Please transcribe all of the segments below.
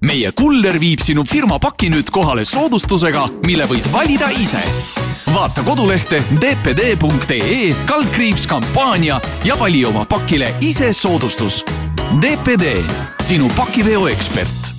Meie kuller viib sinu firma paki nüüd kohale soodustusega, mille võid valida ise. Vaata kodulehte dpd.ee/kampaania ja vali oma pakile ise soodustus. DPD, sinu pakiveo ekspert.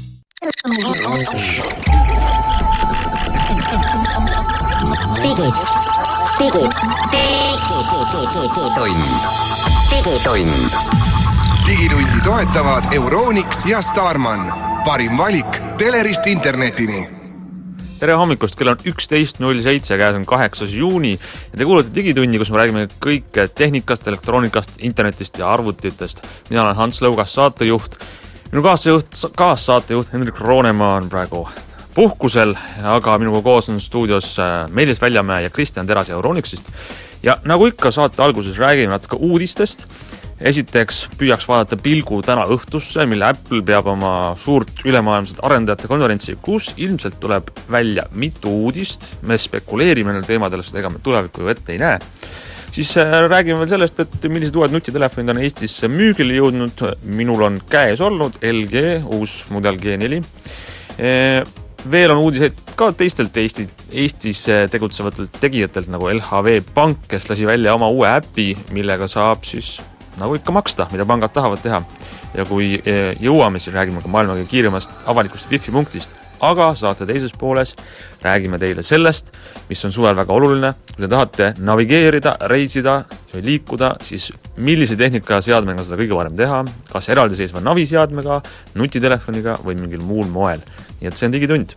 Digitundi toetavad Euronics ja Starman. Parim valik telerist internetini. Tere hommikust, kell on 11.07, käes on 8. juuni ja te kuulete Digitunni, kus me räägime kõik tehnikast, elektroonikast, internetist ja arvutitest. Mina olen Hans Lõugas, saatejuht. Minu kaassaatejuht Hendrik Roonemaa on praegu puhkusel, aga minuga koos on stuudios Meelis Väljamäe ja Kristjan Teras Euronicsist. Ja nagu ikka saate alguses räägime natuke uudistest. Esiteks püüaks vaadata pilgu täna õhtusse, mille Apple peab oma suurt ülemaailmset arendajate konverentsi, kus ilmselt tuleb välja mitu uudist. Me spekuleerime neil teemadel, ega me tulevikku ju ette ei näe. Siis räägime veel sellest, et millised uued nutitelefonid on Eestis müügile jõudnud. Minul on käes olnud LG, uus mudel G4. Veel on uudiseid ka teistelt Eestis tegutsevatelt tegijatelt nagu LHV Pank, kes lasi välja oma uue äpi, millega saab siis nagu ikka maksta, mida pangad tahavad teha. Ja kui jõuame, siis räägime ka maailma kõige kiiremast avalikust Wi-Fi punktist. Aga saate teises pooles räägime teile sellest, mis on suvel väga oluline. Kui te tahate navigeerida, reisida või liikuda, siis millise tehnika seadmega seda kõige varem teha, kas eraldiseisva naviseadmega, nutitelefoniga või mingil muul moel. Nii et see on Digitund.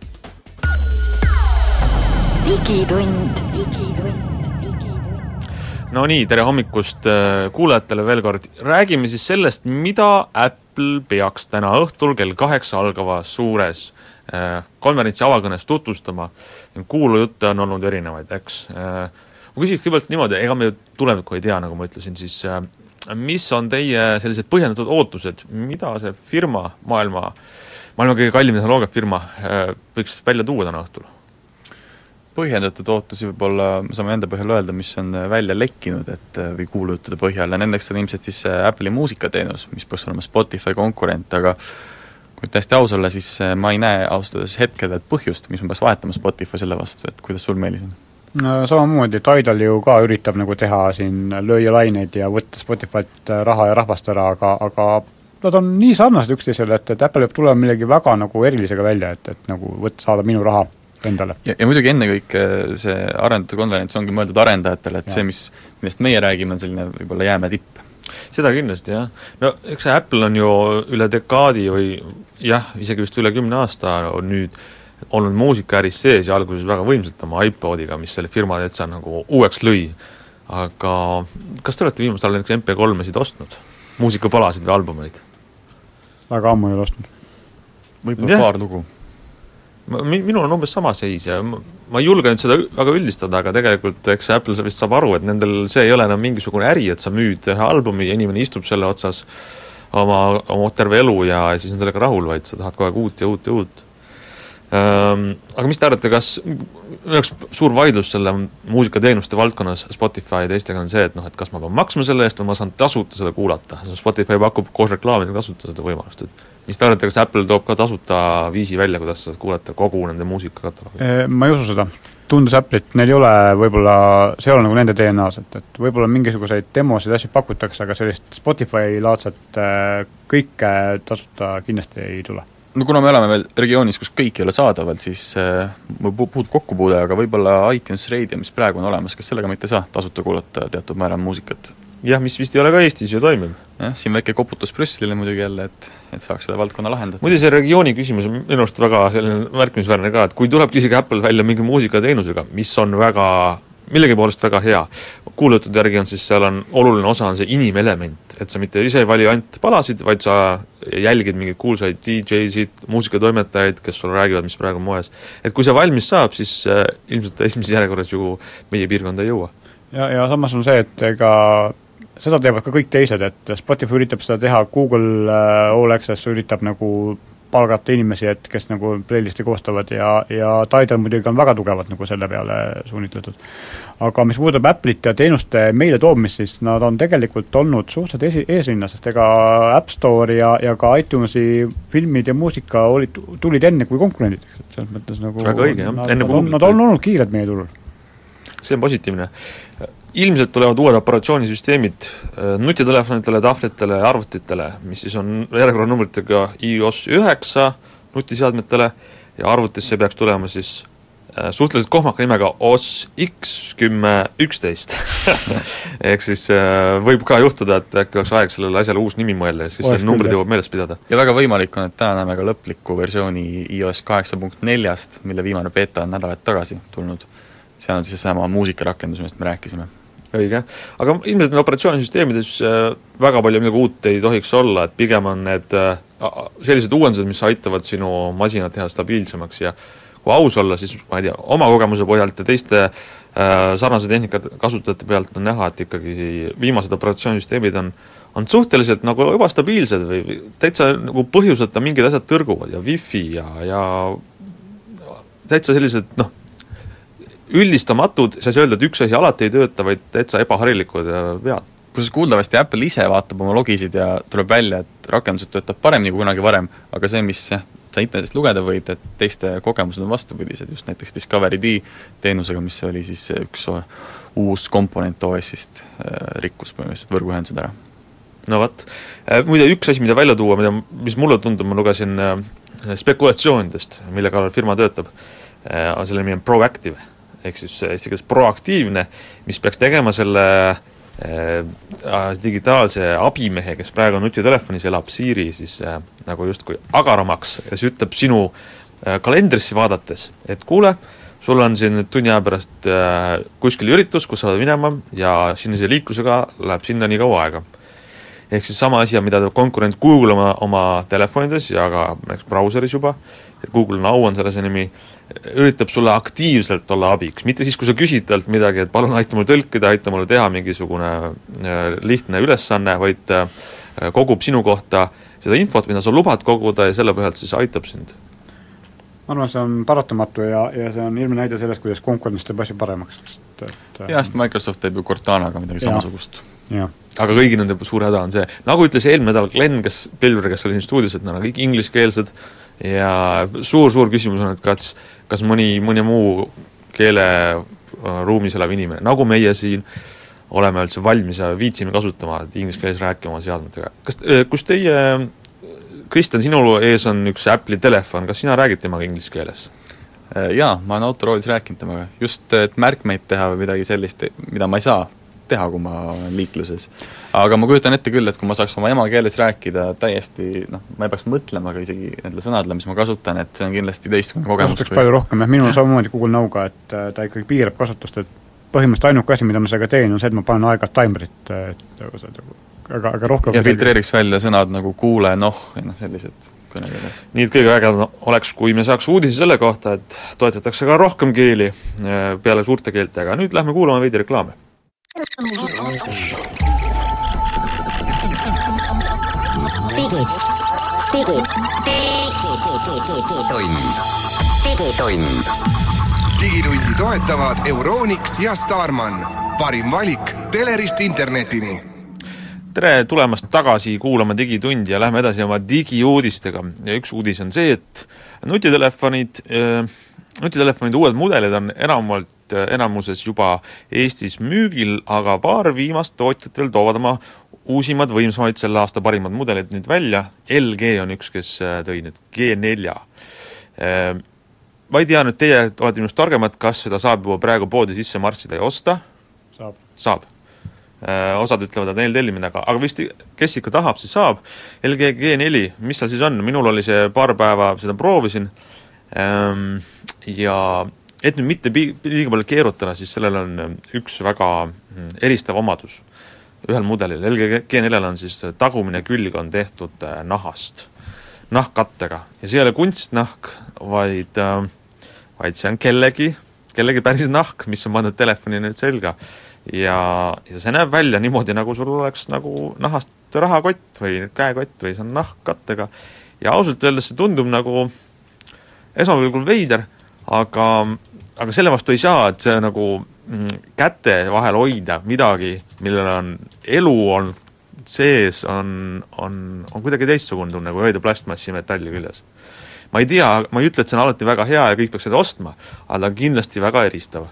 No nii, tere hommikust kuulajatele veel kord. Räägime siis sellest, mida Apple peaks täna õhtul kell 8 algava suures konverentsi avakõnes tutvustama. Kuulujutte on olnud erinevaid, eks. Ma küsiks kõigepealt niimoodi, ega me tulevikku ei tea, nagu ma ütlesin, siis mis on teie sellised põhjendatud ootused, mida see firma, maailma kõige kallim tehnoloogiafirma võiks välja tuua täna õhtul? Põhjendatud ootusi võib-olla saame enda põhjal öelda, mis on välja lekkinud või kuulujutude põhjal ja nendeks on ilmselt siis Apple'i muusikateenus, mis peaks olema Spotify konkurent, aga kui täiesti aus olla, siis ma ei näe austada hetkel põhjust, mis ma peaks vahetama Spotify selle vastu, et kuidas sul Meelis on? No, samamoodi Tidal ju ka üritab nagu teha siin lööjalaineid ja võtta Spotify't raha ja rahvast ära, aga nad on nii sarnased üksteisele, et Apple peab tulema millegi väga nagu erilisega välja, et nagu saada minu raha endale. Ja muidugi enne kõik see arendajate konverents ongi mõeldud arendajatele, et see, millest meie räägime, on selline võib-olla jääme tipp. Seda kindlasti, jah. No eks see Apple on ju üle dekaadi või isegi vist üle 10 aasta on nüüd olnud muusikaäris sees ja alguses väga võimsalt oma iPodiga, mis selle firma täitsa nagu uueks lõi. Aga kas te olete viimasel ajal MP3-sid ostnud? Muusikapalasid või albumeid? Väga ammu ei ole ostnud. Võib-olla paar lugu. Minul on umbes sama seis ja ma ei julge nüüd seda väga üldistada, aga tegelikult eks Apple vist saab aru, et nendel see ei ole enam mingisugune äri, et sa müüd ühe albumi ja inimene istub selle otsas oma terve elu ja siis on sellega rahul, vaid sa tahad kogu aeg uut ja uut ja uut. Aga mis te arvate, kas üks suur vaidlus selle muusikateenuste valdkonnas Spotify ja teistega on see, et kas ma pean maksma selle eest või ma saan tasuta seda kuulata. Spotify pakub koos reklaamidega tasuta seda võimalust. Mis te arvate, kas Apple toob ka tasuta viisi välja, kuidas saad kuulata kogu nende muusikakataloogi? Ma ei usu seda. Tundes Apple'it, neil ei ole võib-olla, see ei ole nagu nende DNA-s, et võib-olla mingisuguseid demosid asju pakutakse, aga sellist Spotify-laadset kõike tasuta kindlasti ei tule. No kuna me oleme veel regioonis, kus kõik ei ole saadaval, siis puhud kokkupuude, aga võib-olla iTunes Radio, mis praegu on olemas, kas sellega mitte saa tasuta kuulata teatud määral muusikat? Jah, mis vist ei ole ka Eestis ju toimib. Siin väike koputus Brüsselile muidugi jälle, et saaks selle valdkonna lahendada. Muide see regiooni küsimus on minu arust väga selline märkimisväärne ka, et kui tuleb isegi Apple välja mingi muusikateenusega, mis on millegi poolest väga hea. Kuulutud järgi on siis seal on oluline osa on see inimelement, et sa mitte ise ei vali ainult palasid, vaid sa jälgid mingeid kuulsaid DJ-sid, muusikatoimetajaid, kes sul räägivad, mis praegu on moes. Et kui see valmis saab, siis ilmselt esimeses järjekorras ju meie piirkonda ei jõua. Ja samas on see, et ega seda teevad ka kõik teised, et Spotify üritab seda teha, Google All Access üritab nagu palgata inimesi, et kes nagu playlisti koostavad ja Tidal muidugi on väga tugevalt nagu selle peale suunitletud. Aga mis puudutab Apple'it ja teenuste meile toomist, siis nad on tegelikult olnud suhteliselt eesrinnas, sest ega App Store ja ka iTunesi filmid ja muusika tulid enne kui konkurendid. Selles mõttes nagu väga õige, jah. Nad on olnud kiired meie turul. See on positiivne. Ilmselt tulevad uued operatsioonisüsteemid nutitelefonitele, tahvlitele ja arvutitele, mis siis on järjekorranumbritega iOS 9 nutiseadmetele ja arvutisse peaks tulema siis suhteliselt kohmaka nimega OS X1011 ehk siis võib ka juhtuda, et äkki oleks aeg sellele asjale uus nimi mõelda ja siis selle numbrid jõuab meeles pidada. Ja väga võimalik on, et täna näeme ka lõplikku versiooni iOS 8.4, mille viimane beta on nädalat tagasi tulnud. See on siis sama muusikarakendus, millest me rääkisime. Õige, aga ilmselt need operatsioonisüsteemides väga palju midagi uut ei tohiks olla, et pigem on need sellised uuendused, mis aitavad sinu masinat teha stabiilsemaks ja kui aus olla, siis ma ei tea, oma kogemuse põhjalt ja teiste sarnase tehnikat kasutajate pealt on näha, et ikkagi viimased operatsioonisüsteemid on suhteliselt nagu ebastabiilsed või täitsa nagu põhjuseta mingid asjad tõrguvad ja Wi-Fi ja täitsa sellised, üldistamatud, sa ei öelda, et üks asi alati ei tööta, vaid täitsa ebaharilikud vead. Kus kuuldavasti Apple ise vaatab oma logisid ja tuleb välja, et rakendused töötab paremini kui kunagi varem, aga see, mis sa internetist lugeda võid, et teiste kogemused on vastupidised, just näiteks Discovery D teenusega, mis oli siis üks uus komponent OS-ist rikkus põhimõtteliselt võrguühendused ära. No võt. Muide, üks asi, mida välja tuua, mis mulle tundub, ma lugesin spekulatsioonidest, mille kallal firma töötab, selle nimi on Proactive. Ehk siis eesti keeles proaktiivne, mis peaks tegema selle digitaalse abimehe, kes praegu nutitelefonis elab Siri, siis nagu justkui agaramaks ja see ütleb sinu kalendrisse vaadates, et kuule, sul on siin tunni aja pärast kuskil üritus, kus sa oled minema ja sinise liiklusega läheb sinna nii kaua aega. Ehk siis sama asja, mida konkurent Google oma telefonides ja ka brauseris juba, et Google Now on selle see nimi, üritab sulle aktiivselt olla abiks, mitte siis, kui sa küsid talt midagi, et palun aita mulle tõlkida, aita mulle teha mingisugune lihtne ülesanne, vaid kogub sinu kohta seda infot, mida sa lubad koguda ja selle põhjalt siis aitab sind. Ma arvan, see on paratamatu ja see on ilmne näide sellest, kuidas konkurents teeb asju paremaks. Sest Microsoft teeb ju Cortanaga midagi samasugust. Ja. Aga kõigi nende suur häda on see, nagu ütles eelmine nädal Glenn, Pilver, kes oli siin stuudios, et nad on kõik ingliskeelsed ja suur küsimus on, et kas mõni muu keele ruumis elav inimene, nagu meie siin oleme üldse valmis ja viitsime kasutama, et inglise keeles rääkima seadmetega. Kus teie, Kristjan, sinul ees on üks Apple'i telefon, kas sina räägid temaga inglise keeles? Jaa, ma olen autoroolis rääkinud temaga. Just, et märkmeid teha või midagi sellist, mida ma ei saa teha, kui ma olen liikluses. Aga ma kujutan ette küll, et kui ma saaks oma emakeeles rääkida täiesti, ma ei peaks mõtlema ka isegi nendele sõnadele, mis ma kasutan, et see on kindlasti teistkonna kogemus. Kasutaks palju rohkem, minul on samamoodi Google Now'ga, et ta ikkagi piirab kasutust, et põhimõtteliselt ainuke asi, mida ma sellega teen, on see, et ma panen aega timerit, aga rohkem ja filtreeriks välja sõnad nagu kuule, sellised kõnekeeles. Nii et kõige ägedam oleks, kui me saaks uudisi selle kohta, et toetatakse ka rohkem keeli peale suurte keeltega. Nüüd lähme kuulama veidi reklaame. Digitundi toetavad Euronics ja Starman. Parim valik telerist internetini. Tere tulemast tagasi kuulama Digitundi ja lähme edasi oma digiuudistega. Ja üks uudis on see, et nutitelefonid uued mudelid on enamuses juba Eestis müügil, aga paar viimast tootjat veel toovad oma uusimad võimsamaid selle aasta parimad mudelid nüüd välja. LG on üks, kes tõi nüüd G4. Ma ei tea, nüüd teie olete minust targemad, kas seda saab juba praegu poodi sisse marssida ja osta? Saab. Osad ütlevad, et neil tellimine, aga vist kes ikka tahab, siis saab. LG G4, mis seal siis on? Minul oli see paar päeva, seda proovisin ja et nüüd mitte liiga palju keerutada, siis sellel on üks väga eristav omadus ühel mudelil. LG G4 on siis tagumine külg on tehtud nahast, nahkkattega ja see ei ole kunstnahk, vaid see on kellegi päris nahk, mis on pandud telefoni nüüd selga ja see näeb välja niimoodi, nagu sul oleks nagu nahast rahakott või käekott või see on nahkkattega ja ausalt öeldes see tundub nagu esmapilgul veider, aga selle vastu ei saa, et see nagu käte vahel hoida midagi, millel on elu olnud sees, on kuidagi teistsugune tunne, kui hoida plastmassi metalli küljes. Ma ei tea, ma ei ütle, et see on alati väga hea ja kõik peaks seda ostma, aga ta on kindlasti väga eristav.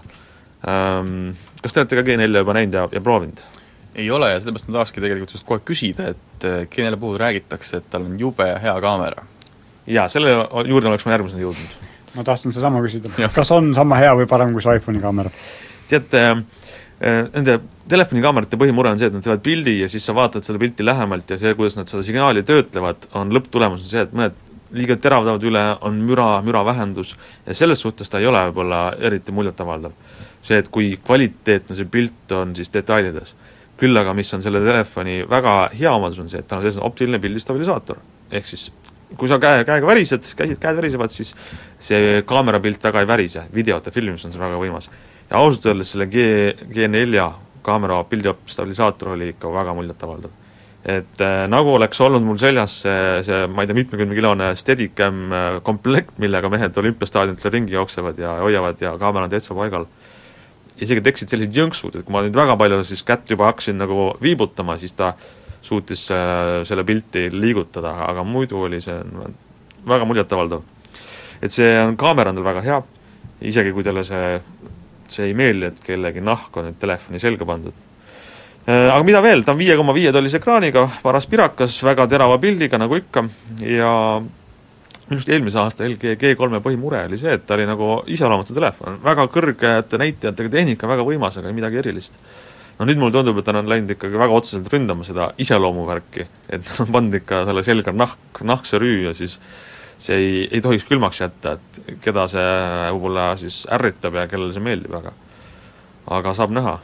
Kas te olete ka G4 juba näinud ja proovinud? Ei ole ja sellepärast ma tahakski tegelikult just kohe küsida, et G4 puhul räägitakse, et tal on jube hea kaamera. Jaa, selle juurde oleks ma järgmisena jõudnud. Ma tahtsin see sama küsida. Kas on sama hea või parem kui see iPhone'i kaamera? Teate, nende telefonikaamerate põhimure on see, et nad teevad pildi ja siis sa vaatad selle pilti lähemalt ja see, kuidas nad seda signaali töötlevad, on lõpptulemus on see, et mõned liiga teravdavad üle, on müra vähendus ja selles suhtes ta ei ole võib-olla eriti muljetavaldav. See, et kui kvaliteetne see pilt on siis detailides. Küll aga, mis on selle telefoni väga hea omadus on see, et ta on selline optiline pildistabilisaator. Ehk siis, kui sa käega värised, käed värisevad, siis see kaamerapilt väga ei värise. Videote filmimis on see väga võimas. Ja ausalt öeldes selle G4 kaamera pildistabilisaator oli ikka väga muljetavaldav. Et nagu oleks olnud mul seljas see ma ei tea, 70-kilone Steadicam komplekt, millega mehed olümpiastaadionitele ringi jooksevad ja hoiavad ja kaamera on täitsa paigal. Isegi teksid sellised jõnksud, et kui ma nüüd väga palju siis kätt juba hakkasin nagu viibutama, siis ta suutis selle pilti liigutada, aga muidu oli see väga muljetavaldav. Et see kaamera on tal väga hea, isegi kui talle see ei meeldi, et kellegi nahk on nüüd telefoni selga pandud. Aga mida veel, ta on 5,5 tollis ekraaniga, paras pirakas, väga terava pildiga nagu ikka ja minust eelmise aasta LG G3 põhimure oli see, et ta oli nagu iseloomatu telefon, väga kõrgete näitajatega tehnika, väga võimas, aga midagi erilist. No nüüd mul tundub, et ta on läinud ikkagi väga otseselt ründama seda iseloomuvärki, et on pandud ikka selle selga nahkse rüü ja siis see ei tohiks külmaks jätta, et keda see võib-olla siis ärritab ja kellele see meeldib väga. Aga saab näha.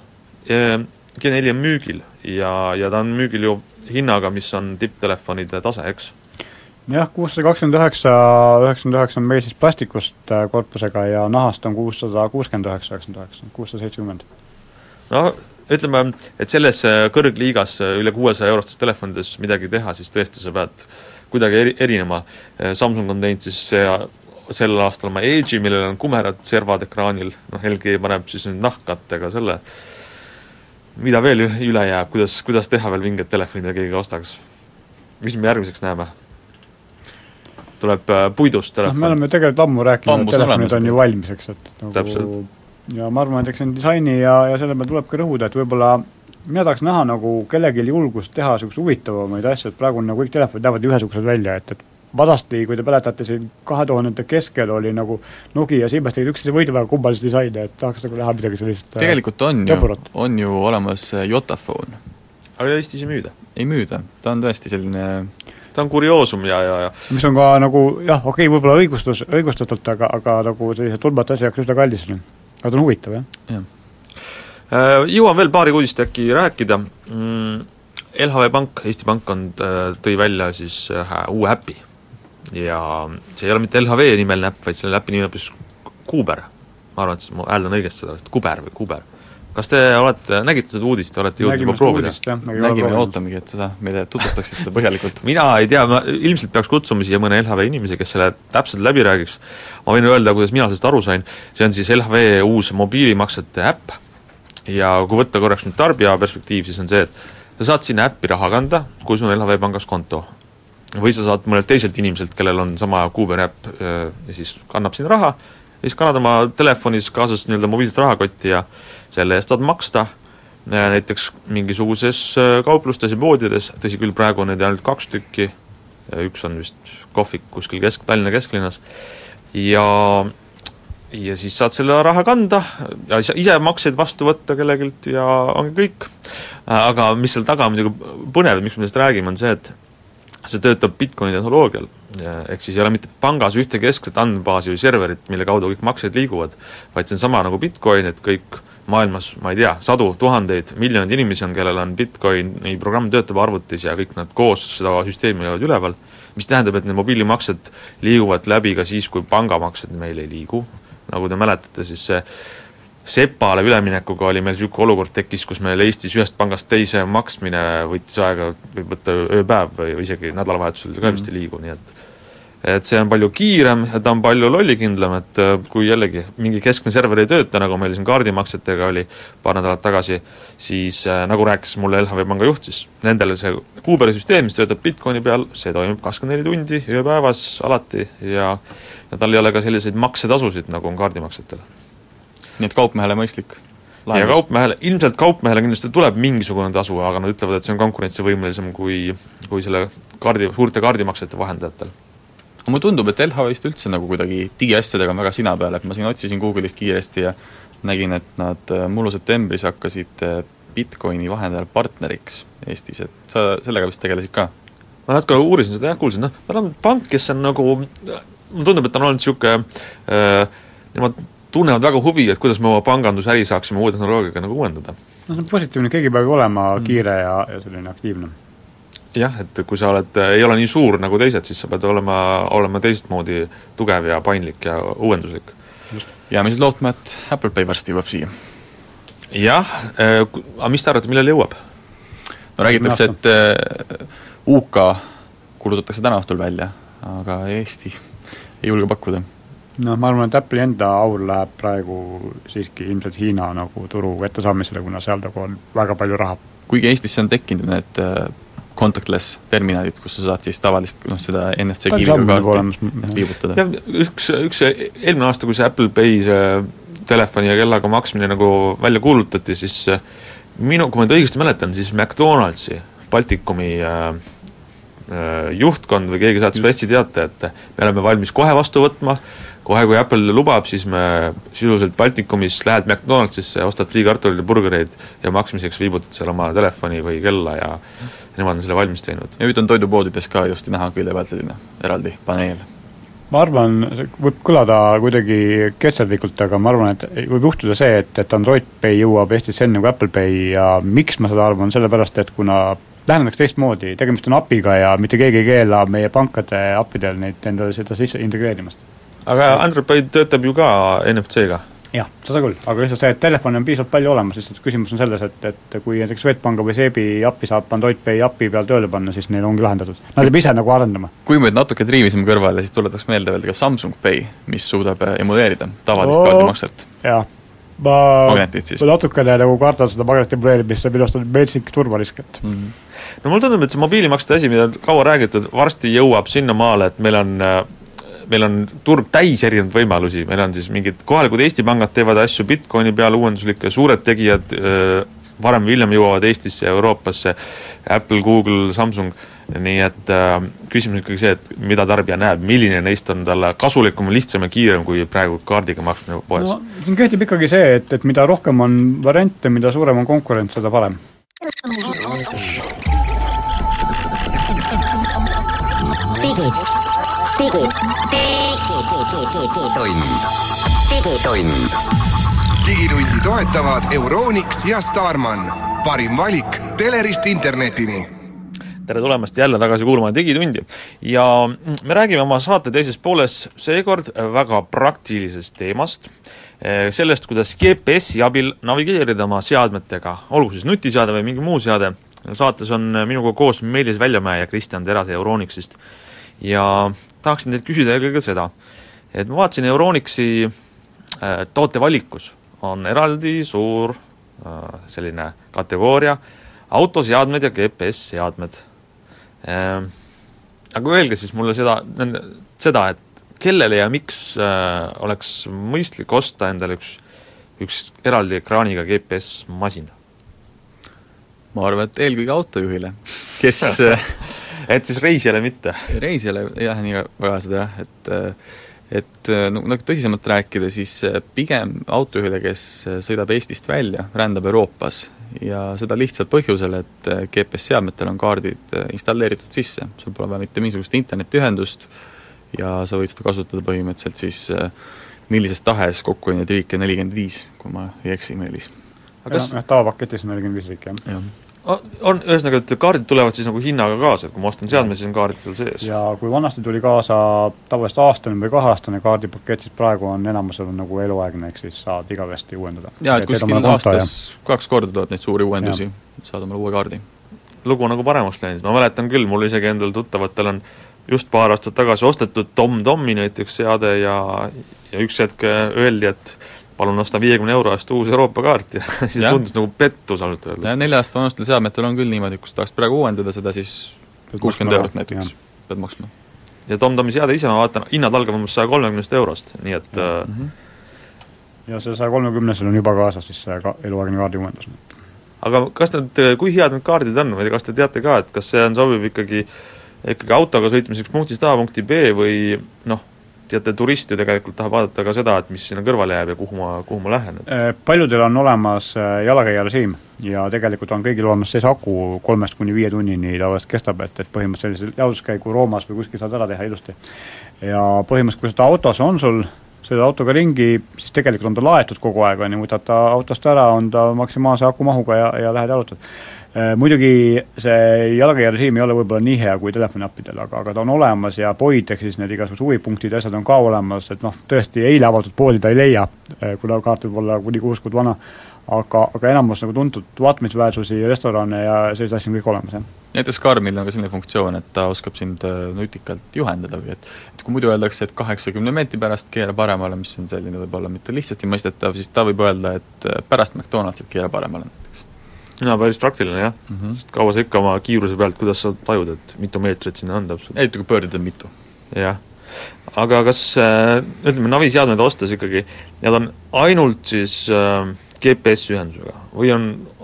G4 on müügil ja ta on müügil ju hinnaga, mis on tipptelefonide tase, eks? Jah, 629,99 on meil siis plastikust korpusega ja nahast on 669,99, 670. No ütleme, et selles kõrgliigas üle 600 eurostes telefonides midagi teha, siis tõesti sa pead kuidagi erinema. Samsung on teinud siis sel aastal oma Edge'i, millel on kumerad servad ekraanil, LG paneb siis nüüd nahkattega selle. Mida veel üle jääb, kuidas teha veel vinget telefoni, mida keegi ostaks? Mis me järgmiseks näeme? Tuleb puidust telefon. Me oleme tegelikult ammu rääkinud, et telefonid on ju valmiseks. Täpselt. Ja ma arvan, et eks on disaini ja selle peal tulebki rõhuda, et võib-olla mina tahaks näha nagu kellelgi julgust teha selgus huvitavamaid asju, et praegu nagu kõik telefonid lähevad ühesugused välja, et vadasti, kui te mäletate siin 2000 keskel oli nagu Nokia ja Siemens tegid üksteise võidu väga kummalist disaini, et tahaks nagu näha midagi sellist tegelikult on ju olemas Jotaphone. Aga Eestis ei müüda? Ei müüda, ta on tõesti selline ta on kurioosum ja mis on ka nagu, jah, okei, võib-olla õigustatult, aga nagu sellise tulbata asja jaoks üsna kallis. Aga ta on huvitav, jah? Jõuan veel paari uudist äkki rääkida. LHV Pank, Eesti Pank tõi välja siis uue äpi ja see ei ole mitte LHV nimeline äpp, vaid selle äpi nimi on Kuber. Ma arvan, et ma hääldan õigest seda, Kuber või Kuber. Kas te nägite seda uudist, olete jõudnud juba proovida? Nägime, ootamegi, et seda meile tutvustaksid seda põhjalikult. Mina ei tea, ma ilmselt peaks kutsuma siia mõne LHV inimese, kes selle täpselt läbi räägiks. Ma võin öelda, kuidas mina sellest aru sain. See on siis LHV uus mobiilimaksete äpp ja kui võtta korraks nüüd tarbija perspektiiv, siis on see, et sa saad sinna äppi raha kanda, kui sul on LHV pangas konto. Või sa saad mõnelt teiselt inimeselt, kellel on sama Kuberi äpp ja siis kannab sinna raha ja siis kannad oma telefonis kaasas nii-öelda mobiilset rahakotti ja selle eest saad maksta näiteks mingisuguses kauplustes ja poodides, tõsi küll praegu on neid ainult 2 tükki, üks on vist kohvik kuskil Tallinna kesklinnas ja siis saad selle raha kanda ja ise makseid vastu võtta kellegilt ja ongi kõik. Aga mis seal taga muidugi põnev, miks me sellest räägime, on see, et see töötab Bitcoini tehnoloogial, ehk siis ei ole mitte pangas ühte keskset andmebaasi või serverit, mille kaudu kõik maksed liiguvad, vaid see on sama nagu Bitcoin, et kõik maailmas, ma ei tea, 100 000, miljonid inimesi on, kellel on Bitcoini programm töötab arvutis ja kõik nad koos seda süsteemi jäävad üleval, mis tähendab, et need mobiilimaksed liiguvad läbi ka siis, kui pangamaksed meil ei liigu. Nagu te mäletate, siis see SEPA-le üleminekuga oli meil selline olukord tekkis, kus meil Eestis ühest pangast teise maksmine võttis aega, võib võtta ööpäev või isegi nädalavahetusel ka vist ei liigu, nii et et see on palju kiirem ja ta on palju lollikindlam, et kui jällegi mingi keskne server ei tööta, nagu meil siin kaardimaksetega oli paar nädalat tagasi, siis nagu rääkis mulle LHV Panga juht, siis nendele see Kuberi süsteem, mis töötab Bitcoini peal, see toimub 24 tundi ööpäevas alati ja tal ei ole ka selliseid maksetasusid, nagu on kaardimaksetel. Nii et kaupmehele mõistlik lahendus. Ja kaupmehele, ilmselt kaupmehele kindlasti tuleb mingisugune tasu, aga nad ütlevad, et see on konkurentsivõimelisem kui selle suurte kaardimaksete vahendajatel. Mulle tundub, et LHV vist üldse nagu kuidagi digiasjadega on väga sina peal, et ma siin otsisin Google'ist kiiresti ja nägin, et nad mullu septembris hakkasid Bitcoini vahendajal partneriks Eestis, et sa sellega vist tegelesid ka? Ma natuke uurisin seda, kuulsin, tal on pank, kes on nagu, mulle tundub, et on olnud siuke, nemad tunnevad väga huvi, et kuidas me oma pangandusäri saaksime uue tehnoloogiaga nagu uuendada. No see on positiivne, keegi peab olema kiire ja selline aktiivne. Jah, et kui sa ei ole nii suur nagu teised, siis sa pead olema teistmoodi tugev ja paindlik ja uuenduslik. Ja me siis lootma, et Apple Pay varsti jõuab siia. Jah, aga mis te arvate, millal jõuab? No räägitakse, et UK kulutatakse täna õhtul välja, aga Eesti ei julge pakkuda. No ma arvan, et Apple'i enda aur läheb praegu siiski ilmselt Hiina nagu turu ettesaamisele, kuna seal nagu on väga palju raha. Kuigi Eestisse on tekkinud need contactless terminalid, kus sa saad siis tavalist seda NFC kiviga kaarti viibutada. Üks eelmine aasta, kui see Apple Pay telefoni ja kellaga maksmine nagu välja kuulutati, siis kui ma õigesti mäletan, siis McDonaldsi Baltikumi juhtkond või keegi saatis hästi teate, et me oleme valmis kohe vastu võtma, kohe kui Apple lubab, siis me sisuliselt Baltikumis lähed McDonaldsisse, ostad friikartulid ja burgereid ja maksmiseks viibutad seal oma telefoni või kella ja nemad on selle valmis teinud. Ja nüüd on toidupoodides ka just näha külje peal selline eraldi paneel. Ma arvan, see võib kõlada kuidagi ketserdlikult, aga ma arvan, et võib juhtuda see, et Android Pay jõuab Eestis enne kui Apple Pay ja miks ma seda arvan, sellepärast, et kuna läheneks teistmoodi, tegemist on apiga ja mitte keegi ei keela meie pankade appidel neid endale seda sisse integreerimast. Aga Android Pay töötab ju ka NFC-ga. Jah, seda küll, aga lihtsalt see, et telefon on piisavalt palju olemas, siis küsimus on selles, et kui näiteks Swedbanka või Seebi appi saab Android Pay appi peal tööle panna, siis neil ongi lahendatud. Nad ei ise nagu arendama. Kui me natuke triivisime kõrvale, siis tuletaks meelde veel ka Samsung Pay, mis suudab emuleerida tavalist kaardimakset. Jah, magnetid siis. Ma natukene nagu kardan seda magnetimuleerimist, see minust on meelsik turvalisket. No mul tundub, et see mobiilimaksete asi, mida kaua räägitud, varsti jõuab sinna maale, et meil on turg täis erinevaid võimalusi, meil on siis mingid kohalikud Eesti pangad teevad asju Bitcoini peal, uuenduslikke suured tegijad varem või hiljem jõuavad Eestisse ja Euroopasse, Apple, Google, Samsung, nii et küsimus ikkagi see, et mida tarbija näeb, milline neist on talle kasulikum, lihtsam ja kiirem kui praegu kaardiga maksmine poes. No, siin kehtib ikkagi see, et mida rohkem on variante, mida suurem on konkurent, seda parem. Digitundi toetavad Euronics ja Starman. Parim valik telerist internetini. Tere tulemast jälle tagasi kuulama Digitundi. Ja me räägime oma saate teises pooles seekord väga praktilisest teemast. Sellest, kuidas GPS-i abil navigeerida oma seadmetega, olgu siis nutiseade või mingi muu seade. Saates on minuga koos Meelis Väljamäe ja Kristjan Terase Euronicsist. Ja tahaksin teid küsida eelkõige seda, et ma vaatasin Euronixi tootevalikus on eraldi suur selline kategooria autoseadmed ja GPS-seadmed. Aga öelge siis mulle seda, et kellele ja miks oleks mõistlik osta endale üks eraldi ekraaniga GPS-masin? Ma arvan, et eelkõige autojuhile, kes et siis reisijale mitte? Reisijale, jah, nii väga seda, et nagu tõsisemalt rääkida, siis pigem autojuhile, kes sõidab Eestist välja, rändab Euroopas ja seda lihtsalt põhjusel, et GPS-seadmetel on kaardid installeeritud sisse. Sul pole vaja mitte mingisugust internetiühendust ja sa võid seda kasutada põhimõtteliselt siis millisest tahes kokku neid riike 45, kui ma ei eksi, Meelis. Tavapaketis 45 riik, jah. On ühesõnaga, et kaardid tulevad siis nagu hinnaga kaasa, et kui ma ostan seadme, siis on kaardid seal sees. Ja kui vanasti tuli kaasa tavaliselt aastane või 2-aastane kaardipakett, siis praegu on enamusel nagu eluaegne, ehk siis saad igavesti uuendada. Ja, et kuskil aastas 2 korda tuleb neid suuri uuendusi, saad omale uue kaardi. Lugu nagu paremaks läinud. Ma mäletan küll, mul isegi endal tuttavatel on just paar aastat tagasi ostetud TomTomi näiteks seade ja üks hetk öeldi, et palun osta 50 euro eest uus Euroopa kaart ja siis tundus nagu pettus ainult öelda. 4 aasta vanustel seadmetel on küll niimoodi, kus tahaks praegu uuendada seda, siis 60 eurot näiteks pead maksma. Ja TomTomi seade ise, ma vaatan, hinnad algab umbes 130 eurost, nii et ja see 130 on juba kaasas siis see eluaegne kaardi uuendus. Aga kas kui head need kaardid on või kas te teate ka, et kas see on sobib ikkagi autoga sõitmiseks punktist A punkti B või teate, turist ju tegelikult tahab vaadata ka seda, et mis sinna kõrvale jääb ja kuhu ma lähen. Paljudel on olemas jalakäijarežiim ja tegelikult on kõigil olemas sees aku 3-5 tunnini tavaliselt kestab, et põhimõtteliselt jaotuskäigu Roomas või kuskil saad ära teha ilusti. Ja põhimõtteliselt, kui seda autos on sul, sõida autoga ringi, siis tegelikult on ta laetud kogu aeg, võtad ta autost ära, on ta maksimaalse akumahuga ja lähed jalutad. Muidugi see jalakäijarežiim ei ole võib-olla nii hea kui telefoniappidel, aga ta on olemas ja poid, ehk siis need igasugused huvipunktid ja asjad on ka olemas, et tõesti eile avatud pooli ta ei leia, kuna kaart võib olla kuni 6 kuud vana, aga enamus nagu tuntud vaatmisväärsusi, restorane ja sellise asja on kõik olemas, jah. Näiteks Karmil on ka selline funktsioon, et ta oskab sind nutikalt juhendada või et kui muidu öeldakse, et 80 meetri pärast keera paremale, mis on selline võib-olla mitte lihtsasti mõistetav, siis ta võib öelda, et pärast McDonaldsit keera paremale näiteks. No, päris praktiline, jah. Sest kaua sa ikka oma kiiruse pealt, kuidas sa tajud, et mitu meetrit sinna on täpselt? Eriti kui pöördid on mitu. Jah. Aga kas, ütleme, naviseadmed ostas ikkagi, need on ainult siis GPS-ühendusega või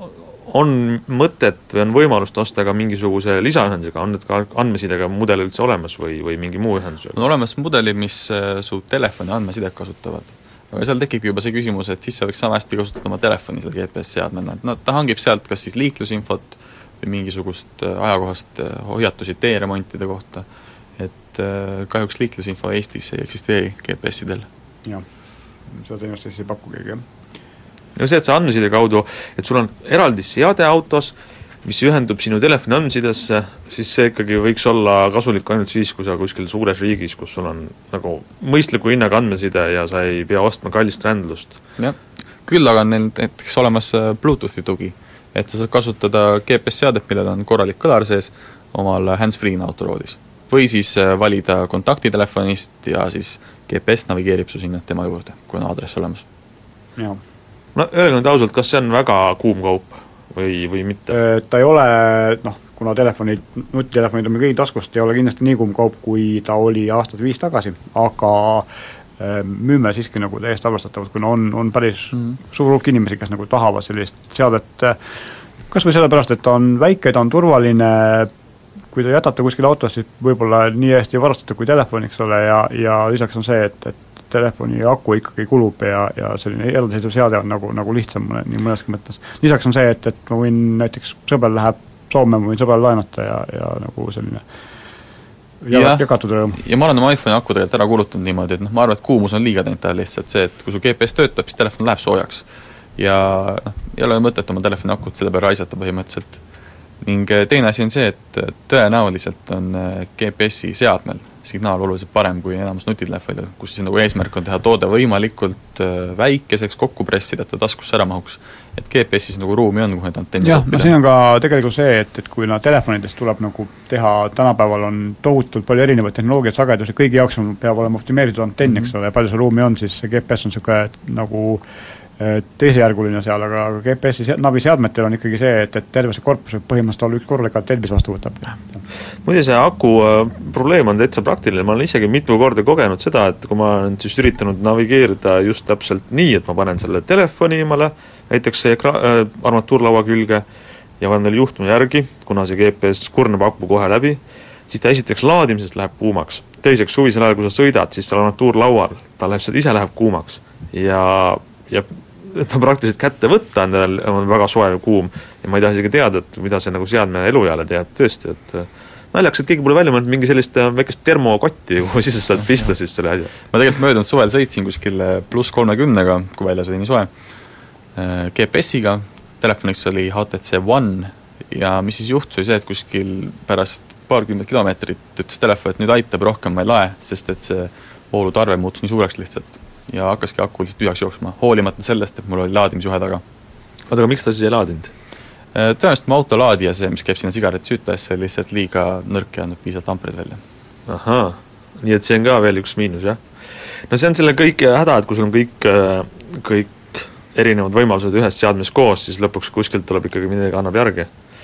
on mõtet või on võimalust osta ka mingisuguse lisaühendusega, on need ka andmesidega mudel üldse olemas või mingi muu ühendusega? On olemas mudelid, mis su telefoni andmesidet kasutavad. Aga seal tekibki juba see küsimus, et siis sa võiks sama hästi kasutada oma telefoni seda GPS-seadmena. Ta hangib sealt kas siis liiklusinfot või mingisugust ajakohast hoiatusi teeremontide kohta. Et kahjuks liiklusinfo Eestis ei eksisteeri GPS-idel. Jah, seda teenust ei paku keegi, jah. Ja see, et sa andmeside kaudu, et sul on eraldi seade autos, mis ühendub sinu telefoni andmesidesse, siis see ikkagi võiks olla kasulik ainult siis, kui sa kuskil suures riigis, kus sul on nagu mõistliku hinnaga andmeside ja sa ei pea ostma kallist rändlust. Jah, küll aga on neil näiteks olemas Bluetoothi tugi, et sa saad kasutada GPS-seadet, millel on korralik kõlar sees omal hands-free autoroodis. Või siis valida kontaktitelefonist ja siis GPS navigeerib su sinna tema juurde, kui on aadress olemas. Jah. No öelge nüüd ausalt, kas see on väga kuum kaup või mitte? Ta ei ole, kuna nutitelefonid on kõigi taskust, ei ole kindlasti nii kuum kaup, kui ta oli aastad 5 tagasi, aga müüme siiski nagu täiesti arvestatavalt, kuna on päris suur hulk inimesi, kes nagu tahavad sellist seadet, kas või sellepärast, et ta on väike, ta on turvaline, kui te jätate kuskil autos, siis võib-olla nii hästi varastada kui telefoniks ole ja lisaks on see, et telefoni aku ikkagi kulub ja selline eraldiseisev seade on nagu lihtsam nii mõneski mõttes. Lisaks on see, et ma võin näiteks sõber läheb Soome, ma võin sõber laenata ja nagu selline jagatud rõõm. Ja ma olen oma iPhone'i aku tegelikult ära kulutanud niimoodi, et ma arvan, et kuumus on liiga teinud lihtsalt see, et kui su GPS töötab, siis telefon läheb soojaks. Ja ei ole mõtet oma telefoni akut selle peale raisata põhimõtteliselt. Ning teine asi on see, et tõenäoliselt on GPS-i seadmel signaal oluliselt parem kui enamus nutitelefonidel, kus siis nagu eesmärk on teha toode võimalikult väikeseks kokku pressida, et ta taskusse ära mahuks. Et GPS-is nagu ruumi on, kuhu need antenni jah, siin on ka tegelikult see, et kui telefonidest tuleb nagu teha, tänapäeval on tohutult palju erinevaid tehnoloogiat, sagedusi, kõigi jaoks peab olema optimeeritud antenn, eks ole, ja palju see ruumi on, siis GPS on selline nagu teisejärguline seal, aga GPS-i naviseadmetel on ikkagi see, et terve see korpus võib põhimõtteliselt olla üks korraliga telbis vastu võtab. Muide see aku probleem on täitsa praktiline, ma olen isegi mitu korda kogenud seda, et kui ma olen siis üritanud navigeerida just täpselt nii, et ma panen selle telefoni eemale, näiteks see armatuurlaua külge ja panen veel juhtme järgi, kuna see GPS kurnab aku kohe läbi, siis ta esiteks laadimisest läheb kuumaks. Teiseks suvisel ajal, kui sa sõidad, siis seal armatuurlaual, ta ise läheb kuumaks ja ta praktiliselt kätte võtta, on väga soe ja kuum ja ma ei taha isegi teada, et mida see nagu seadme elujaale teeb tõesti, et naljaks, et keegi pole välja mõelnud mingi sellist väikest termokotti, kuhu siis saad pista siis selle asja. Ma tegelikult möödunud suvel sõitsin kuskil pluss 30-ga, kui väljas oli nii soe, GPS-iga, telefoniks oli HTC One ja mis siis juhtus oli see, et kuskil pärast paarkümmend kilomeetrit ütles telefon, et nüüd aitab rohkem, ma ei lae, sest et see voolutarve muutus nii suureks lihtsalt ja hakkaski aku lihtsalt tühjaks jooksma, hoolimata sellest, et mul oli laadimisjuhe taga. Aga miks ta siis ei laadinud? Tõenäoliselt mu autolaadija see, mis käib sinna sigaret süütaesse, oli lihtsalt liiga nõrk ja andnud piisavalt ampereid välja. Ahaa, nii et see on ka veel üks miinus, jah? No see on selle kõik häda, et kui sul on kõik erinevad võimalused ühes seadmes koos, siis lõpuks kuskilt tuleb ikkagi midagi annab järgi.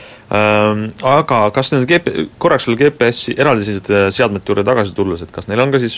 Aga kas need korraks veel GPS-i eraldiseisvad seadmete juurde tagasi tulles, et kas neil on ka siis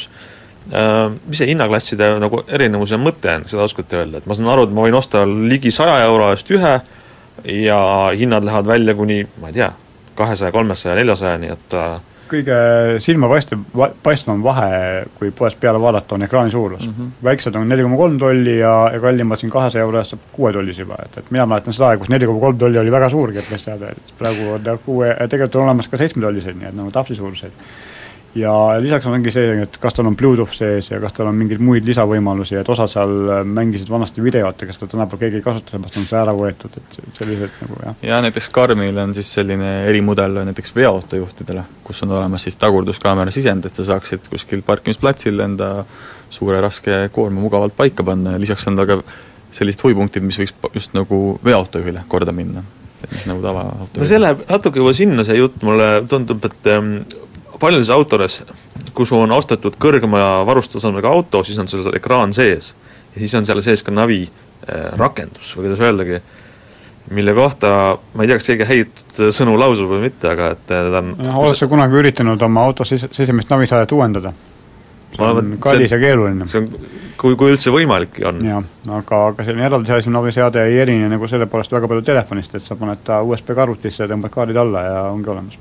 mis see hinnaklasside nagu erinevuse mõte on, seda oskate öelda, et ma saan aru, et ma võin osta ligi 100 euro eest ühe ja hinnad lähevad välja kuni, ma ei tea, 200, 300, 400, nii et kõige silmapaistvam vahe, kui poest peale vaadata, on ekraani suurus. Väiksed on 4,3 tolli ja kallimad siin 200 euro eest saab 6 tollis juba. Et mina mäletan seda, kus 4,3 tolli oli väga suur GPS-teade. Praegu on tegelikult on olemas ka 7 tollised, nii et nagu tahvli suurused. Ja lisaks ongi see, et kas tal on Bluetooth sees ja kas tal on mingeid muid lisavõimalusi, et osad seal mängisid vanasti videot, kes ta tänapäeval keegi ei kasuta, sest on see ära võetud, et sellised nagu jah. Ja näiteks Garminil on siis selline erimudel näiteks veoautojuhtidele, kus on olemas siis tagurduskaamera sisend, et sa saaksid kuskil parkimisplatsil enda suure raske koorma mugavalt paika panna ja lisaks on ta ka sellised huvipunktid, mis võiks just nagu veoautojuhile korda minna, et mis nagu tavaautojuhile. No see läheb natuke juba sinna see jutt, mulle tundub, et paljudes autodes, kus on ostetud kõrgema varustasamega auto, siis on seal ekraan sees ja siis on seal sees ka navi rakendus või kuidas öeldagi, mille kohta ma ei tea, kas keegi häid sõnu lausub või mitte, aga et ta on oled sa kunagi üritanud oma auto sisemist navisaadet uuendada? See on kallis ja keeruline. See on, kui üldse võimalik on. Ja, aga selline eraldiseisv naviseade ei erine nagu selle poolest väga palju telefonist, et sa paned ta USB karutisse ja tõmbad kaardid alla ja ongi olemas.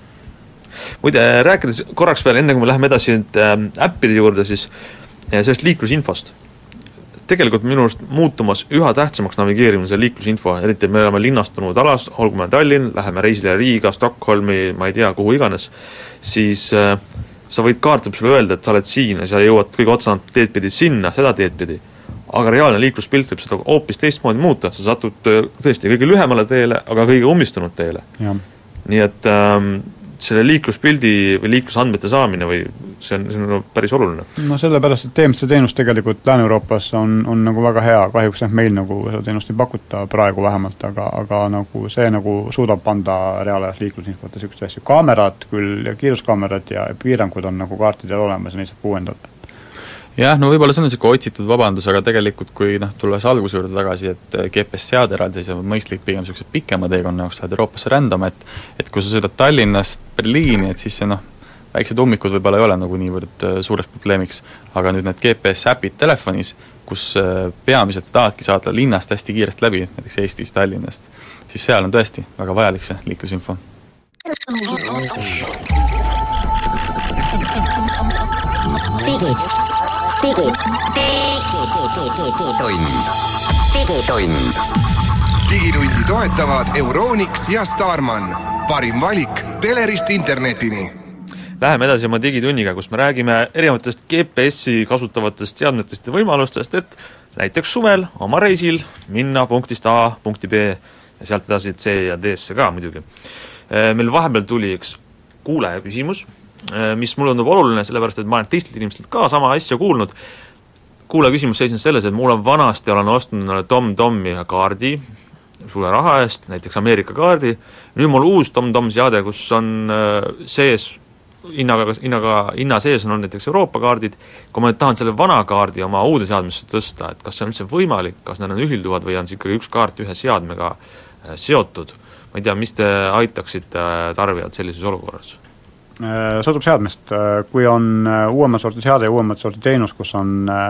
Muide, rääkides korraks veel, enne kui me läheme edasi äppide juurde, siis sellest liiklusinfost. Tegelikult minu arust muutumas üha tähtsamaks navigeerimise liiklusinfo, eriti me oleme linnastunud alas, olgu me Tallinn, läheme reisile Riiga, Stockholmi, ma ei tea, kuhu iganes, siis sa võid kaartab sulle öelda, et sa oled siin ja sa jõuad kõige otsanat teed pidi sinna, seda teed pidi. Aga reaalne liikluspilt võib seda hoopis teistmoodi muuta, et sa satud tõesti kõige lühemale teele, aga kõige ummistunud teele. Ja. Nii et selle liikluspildi või liiklusandmete saamine või see on päris oluline. No sellepärast, et TMC teenus tegelikult Lääne-Euroopas on nagu väga hea, kahjuks meil nagu seda teenust ei pakuta praegu vähemalt, aga nagu see nagu suudab panda reaalajas liiklusinfot ja sükest asju. Kaamerad küll ja kiiruskaamerad ja piirangud on nagu kaartidel olemas ja neid saab uuendada. Jah, no võib-olla see on niisugune otsitud vabandus, aga tegelikult kui tulles alguse juurde tagasi, et GPS-seade eraldiseisvad mõistlik pigem niisugused pikema teekonna jaoks lähed Euroopasse rändama, et kui sa sõidad Tallinnast Berliini, et siis see väiksed ummikud võib-olla ei ole nagu niivõrd suureks probleemiks, aga nüüd need GPS-äpid telefonis, kus peamiselt tahadki saada linnast hästi kiiresti läbi, näiteks Eestis Tallinnast, siis seal on tõesti väga vajalik see liiklusinfo. Digitundi toetavad Euronics ja Starman. Parim valik telerist internetini. Läheme edasi oma digitunniga, kus me räägime erinevatest GPS-i kasutavatest seadmetest ja võimalustest, et näiteks suvel oma reisil minna punktist A punkti B ja sealt edasi C ja D-sse ka muidugi. Meil vahepeal tuli üks kuulaja küsimus, mis mul tundub oluline, sellepärast, et ma olen teistelt inimestelt ka sama asja kuulnud. Kuulaja küsimus seisnes selles, et mul on vanasti olen ostnud TomTomi kaardi suure raha eest, näiteks Ameerika kaardi. Nüüd mul uus TomTom seade, kus on sees, hinna sees on näiteks Euroopa kaardid. Kui ma nüüd tahan selle vana kaardi oma uude seadmesse tõsta, et kas see on üldse võimalik, kas need on ühilduvad või on see ikkagi üks kaart ühe seadmega seotud? Ma ei tea, mis te aitaksite tarbijad sellises olukorras? Sõltub seadmest, kui on uuemat sorti seade ja uuemat sorti teenus, kus on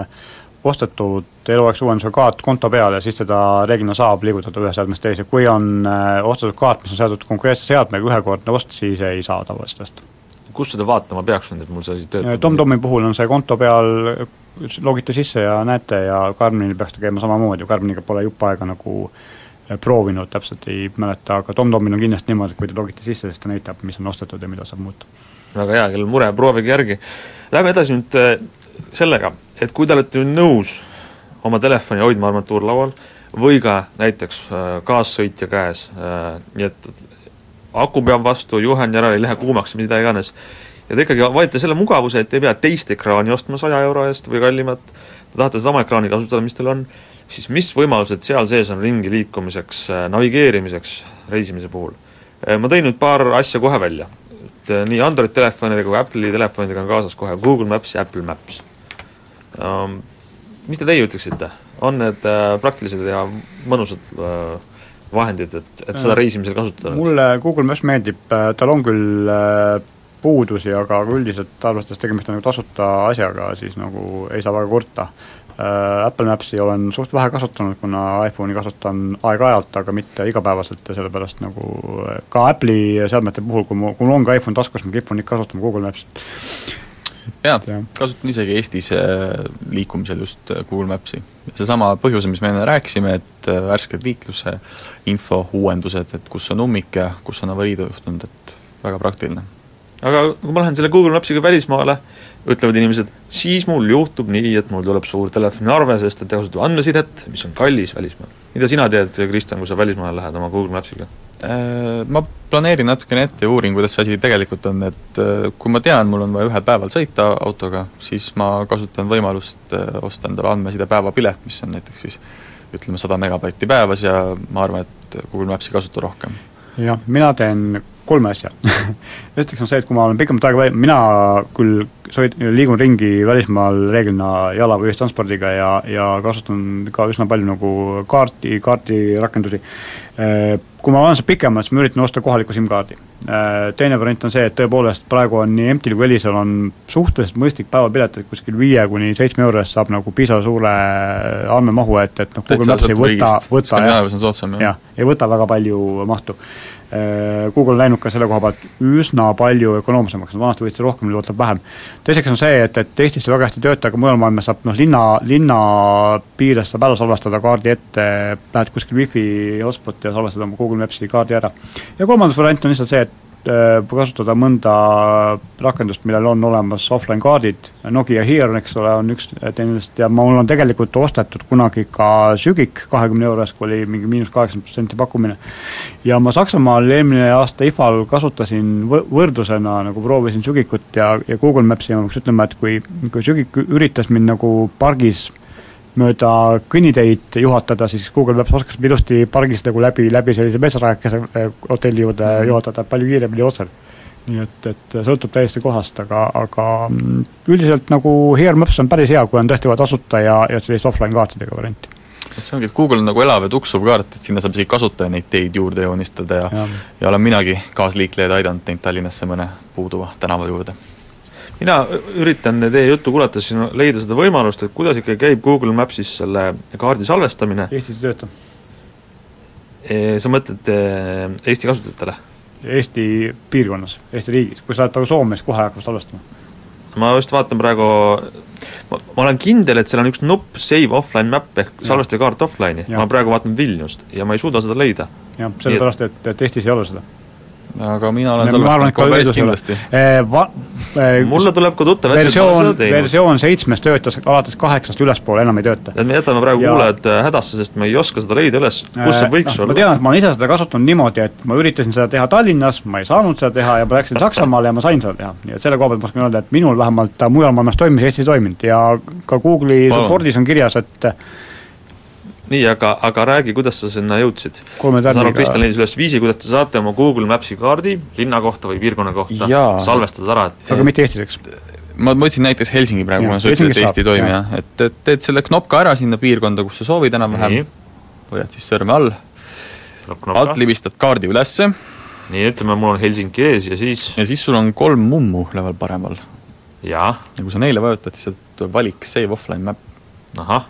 ostetud eluaegse uuenduse kaart konto peale, siis seda reeglina saab liigutada ühe seadmest teise. Kui on ostetud kaart, mis on seatud konkreetse seadmega ühekordne ost, siis ei saa tavalistest. Kus seda vaatama peaks nüüd, et mul see asi töötab? TomTomi puhul on see konto peal, logite sisse ja näete ja Garminil peaks tegema samamoodi. Garminiga pole jupp aega nagu proovinud, täpselt ei mäleta, aga TomTomil on kindlasti niimoodi, kui te logite sisse, siis ta näitab, mis on ostetud ja mida saab muuta. Väga hea, kellel mure, proovige järgi. Läheme edasi nüüd sellega, et kui te olete nõus oma telefoni hoidma armatuurlaual või ka näiteks kaassõitja käes, nii et aku peab vastu, juhen järele, ei lähe kuumaks, mida iganes, ja te ikkagi valite selle mugavuse, et ei pea teist ekraani ostma 100 euro eest või kallimat, te tahate sama ekraani kasutada, mis teil on, siis mis võimalused seal sees on ringi liikumiseks, navigeerimiseks reisimise puhul? Ma tõin nüüd paar asja kohe välja. et nii Android telefonidega kui Apple'i telefonidega on kaasas kohe Google Maps ja Apple Maps. Mis te teie ütleksite? On need praktilised ja mõnusad vahendid, et seda reisimisel kasutada? Mulle Google Maps meeldib, tal on küll puudusi, aga üldiselt arvestades tegemist on nagu tasuta asjaga, siis nagu ei saa väga kurta. Apple Mapsi olen suht vähe kasutanud, kuna iPhone'i kasutan aeg-ajalt, aga mitte igapäevaselt ja sellepärast nagu ka Apple'i seadmete puhul, kui mul on ka iPhone taskus, ma kipun ikka kasutama Google Mapsi. Jaa, kasutan isegi Eestis liikumisel just Google Mapsi. See sama põhjuse, mis me enne rääkisime, et värsked liikluse info, uuendused, et kus on ummik ja kus on avariidu juhtunud, et väga praktiline. Aga kui ma lähen selle Google Mapsiga välismaale, ütlevad inimesed, siis mul juhtub nii, et mul tuleb suur telefoni arve, sest et kasutab andmesidet, mis on kallis välismaal. Mida sina teed, Kristjan, kui sa välismaale lähed oma Google Mapsiga? Ma planeerin natukene ette ja uurin, kuidas see asi tegelikult on, et kui ma tean, mul on vaja ühel päeval sõita autoga, siis ma kasutan võimalust osta endale andmeside päevapilet, mis on näiteks siis ütleme 100 megabaiti päevas ja ma arvan, et Google Mapsi kasuta rohkem. Jah, mina teen 3 asja. Esiteks on see, et kui ma olen pikemat aega mina küll liigun ringi välismaal reeglina jala või ühistranspordiga ja kasutan ka üsna palju nagu kaardi rakendusi. Kui ma olen see pikemas, ma üritan osta kohaliku SIM-kaardi. Teine variant on see, et tõepoolest praegu on nii MTL kui Elisal on suhteliselt mõistlik päevapilet, et kuskil 5–7 € saab nagu piisa suure andmemahu, et Google Maps ei võta väga palju mahtu. Google on läinud ka selle koha pealt üsna palju ökonoomsemaks, vanasti võiks rohkem, nüüd võtab vähem. Teiseks on see, et Eestis see väga hästi tööta, aga mujal maailmas saab linna piires saab ära salvestada kaardi ette, lähed kuskil Wi-Fi hotspot ja salvestada oma Google Mapsi kaardi ära. Ja kolmandas variant on lihtsalt see, et kasutada mõnda rakendust, millel on olemas offline kaardid. Nokia Here, eks ole, on üks teenindest ja mul on tegelikult ostetud kunagi ka sügik 20 €, kui oli mingi -80% pakkumine. Ja ma Saksamaal eelmine aasta IFAL kasutasin võrdlusena, nagu proovisin sügikut ja Google Mapsi ja ma peaks ütlema, et kui sügik üritas mind nagu pargis mööda kõnniteid juhatada, siis Google Maps oskas ilusti pargist nagu läbi sellise metsarajake hotelli juurde juhatada palju kiiremini otsel. Nii et sõltub täiesti kohast, aga üldiselt nagu Here Maps on päris hea, kui on tõesti vaja tasuta ja sellist offline kaartidega varianti. See ongi, et Google on nagu elav ja tuksuv kaart, et sinna saab isegi kasutaja neid teid juurde joonistada ja olen minagi kaasliiklejaid aidanud neid Tallinnasse mõne puuduva tänava juurde. Mina üritan teie juttu kuulates leida seda võimalust, et kuidas ikka käib Google Mapsis selle kaardi salvestamine. Eestis töötab. Sa mõtled Eesti kasutajatele? Eesti piirkonnas, Eesti riigis. Kui sa oled praegu Soomes, kohe hakkab salvestama? Ma just vaatan praegu, ma olen kindel, et seal on üks nupp Save Offline Map ehk salvestada kaart offline'i. Ma praegu vaatan Vilniust ja ma ei suuda seda leida. Jah, sellepärast, et Eestis ei ole seda. Aga mina olen salvestanud ka päris kindlasti. Mulle tuleb ka tuttav, et versioon 7 töötas alates 8 ülespoole, enam ei tööta. Me jätame praegu kuulajad hädasse, sest me ei oska seda leida üles, kus see võiks olla. Ma tean, et ma olen ise seda kasutanud niimoodi, et ma üritasin seda teha Tallinnas, ma ei saanud seda teha ja ma läksin Saksamaale ja ma sain seda teha. Nii et selle koha pealt ma oskan öelda, et minul vähemalt mujal maailmas toimis, Eestis toiminud ja ka Google'i supportis on kirjas, et nii, aga räägi, kuidas sa sinna jõudsid? Ma saan Kristjan leidis üles viisi, kuidas te saate oma Google Mapsi kaardi linna kohta või piirkonna kohta salvestada ära. Aga mitte Eestis, eks? Ma mõtlesin näiteks Helsingi praegu, kuna sa ütlesid, et Eesti toimi, et teed selle knopka ära sinna piirkonda, kus sa soovid enam-vähem, hoiad siis sõrme all, alt libistad kaardi ülesse. Nii, ütleme, mul on Helsingi ees ja siis... Ja siis sul on 3 mummu level paremal. Ja kui sa neile vajutad, siis tuleb valik Save Offline Map. Ahah.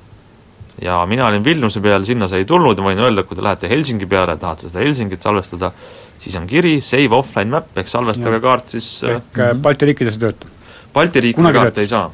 Ja mina olin Vilniuse peal, sinna sa ei tulnud ja võin öelda, kui te lähete Helsingi peale, tahate seda Helsingit salvestada, siis on kiri Save Offline Map, ehk salvestage kaart siis... Balti riikides töötab. Balti riikide kaart ei saa.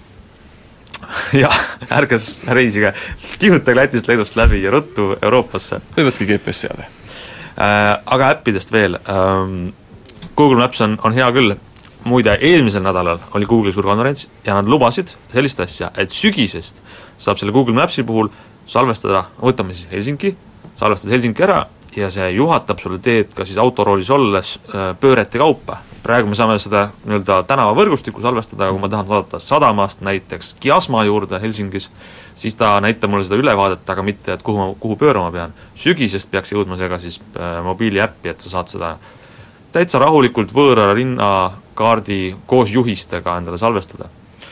Jah, ärge reisige, kihutage Lätist Leedust läbi ja ruttu Euroopasse. Või võtke GPS-seade. Aga äppidest veel. Google Maps on hea küll. Muide, eelmisel nädalal oli Google'i suur konverents ja nad lubasid sellist asja, et sügisest saab selle Google Mapsi puhul salvestada, võtame siis Helsingi, salvestada Helsingi ära ja see juhatab sulle teed ka siis autoroolis olles pöörete kaupa. Praegu me saame seda nii-öelda tänavavõrgustikku salvestada, kui ma tahan saada sadamast näiteks Kiasma juurde Helsingis, siis ta näitab mulle seda ülevaadet, aga mitte, et kuhu pöörama pean. Sügisest peaks jõudma see ka siis mobiili äppi, et sa saad seda täitsa rahulikult võõra linnakaardi koos juhistega endale salvestada.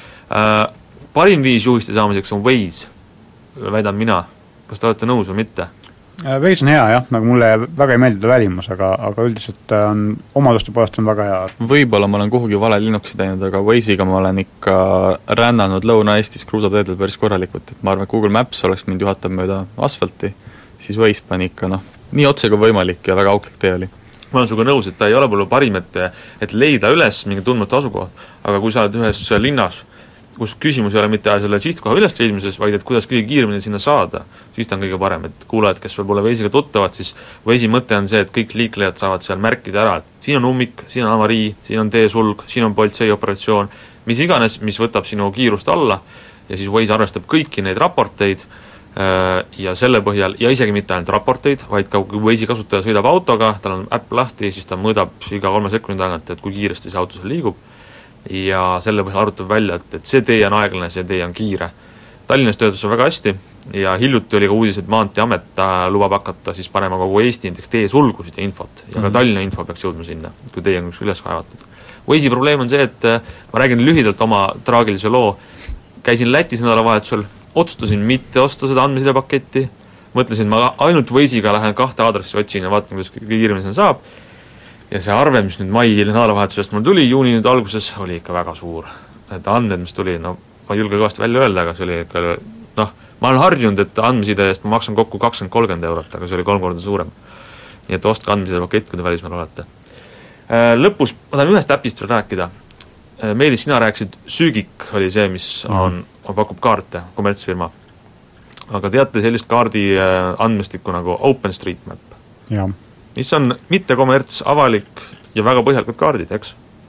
Parim viis juhiste saamiseks on Waze, väidan mina. Kas te olete nõus või mitte? Waze on hea jah, nagu mulle väga ei meeldida välimus, aga üldiselt on omaduste poolest on väga hea. Võib-olla ma olen kuhugi vale linnuksi teinud, aga Waze'iga ma olen ikka rännanud Lõuna-Eestis kruusateedel päris korralikult, et ma arvan, et Google Maps oleks mind juhatab mööda asfalti, siis Waze pani ikka nii otse kui võimalik ja väga auklik tee oli. Ma olen suga nõus, et ta ei ole palju parim, et leida üles mingi tundmatu asukoht, aga kui sa oled ühes linnas, kus küsimus ei ole mitte selle sihtkoha üles leidmises, vaid et kuidas kõige kiiremini sinna saada, siis ta on kõige parem, et kuulajad, kes võib-olla Waze'iga tuttavad, siis Waze'i mõte on see, et kõik liiklejad saavad seal märkida ära, et siin on ummik, siin on avarii, siin on teesulg, siin on politseioperatsioon, mis iganes, mis võtab sinu kiirust alla ja siis Waze arvestab kõiki neid raporteid ja selle põhjal, ja isegi mitte ainult raporteid, vaid ka kui Waze'i kasutaja sõidab autoga, tal on äpp lahti, siis ta mõõdab iga 3 sekundi tagant, et kui kiiresti see auto seal liigub ja selle põhjal arutab välja, et see tee on aeglane, see tee on kiire. Tallinnas töötab see väga hästi ja hiljuti oli ka uudis, et Maanteeamet lubab hakata siis panema kogu Eesti näiteks teesulgusid ja infot ja ka Tallinna info peaks jõudma sinna, kui tee on üks üles kaevatud. Waze'i probleem on see, et ma räägin lühidalt oma traagilise loo, käisin Lätis nädalavahetusel, otsustasin mitte osta seda andmesidepaketti, mõtlesin, ma ainult Waze'iga lähen 2 aadressi otsin ja vaatan, kuidas kõige kiiremini see saab. Ja see arve, mis nüüd mai nädalavahetusest mul tuli, juuni nüüd alguses, oli ikka väga suur. Et andmed, mis tuli, ma ei julge kõvasti välja öelda, aga see oli ikka, ma olen harjunud, et andmeside eest ma maksan kokku 20-30 eurot, aga see oli 3 korda suurem. Nii et ostke andmeside pakett, kui te välismaal olete. Lõpus, ma tahan ühest äpist veel rääkida. Meelis, sina rääkisid, Sügik oli see, mis pakub kaarte, kommertsfirma. Aga teate sellist kaardi andmestikku nagu OpenStreetMap? Jah. Mis on mitte kommerts, avalik ja väga põhjalikud kaardid, eks?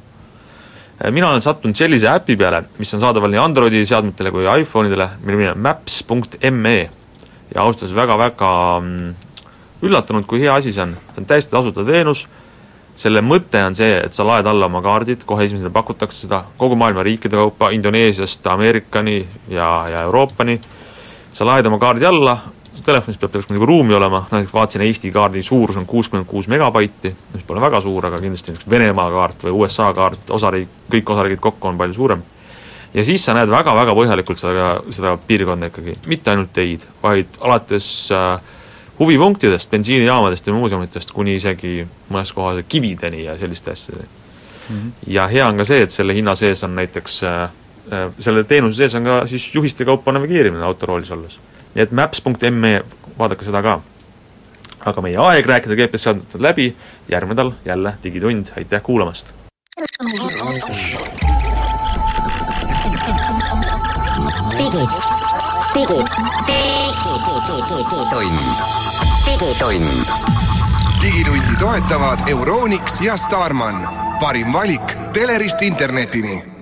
Mina olen sattunud sellise äpi peale, mis on saadaval nii Androidi seadmetele kui iPhone'idele, mille on maps.me ja austas väga-väga üllatunud, kui hea asi see on. See on täiesti tasuta teenus, selle mõte on see, et sa laed alla oma kaardid, kohe esimesele pakutakse seda kogu maailma riikide kaupa, Indoneesiast Ameerikani ja Euroopani, sa laed oma kaardi alla, telefonis peab nagu ruumi olema, näiteks vaatasin Eesti kaardi suurus on 66 megabaiti, mis pole väga suur, aga kindlasti näiteks Venemaa kaart või USA kaart, kõik osariigid kokku on palju suurem. Ja siis sa näed väga-väga põhjalikult seda piirkonda ikkagi, mitte ainult teid, vaid alates huvipunktidest, bensiinijaamadest ja muuseumitest kuni isegi mõnes kohas kivideni ja selliste asjadeni. Ja hea on ka see, et selle hinna sees on näiteks, selle teenuse sees on ka siis juhiste kaupa navigeerimine autoroolis olles. Nii et maps.me, vaadake seda ka. Aga meie aeg rääkida GPS-seadmetet läbi, järgmine nädal jälle digitund, aitäh kuulamast! Digitundi toetavad Euronics ja Starman. Parim valik telerist internetini.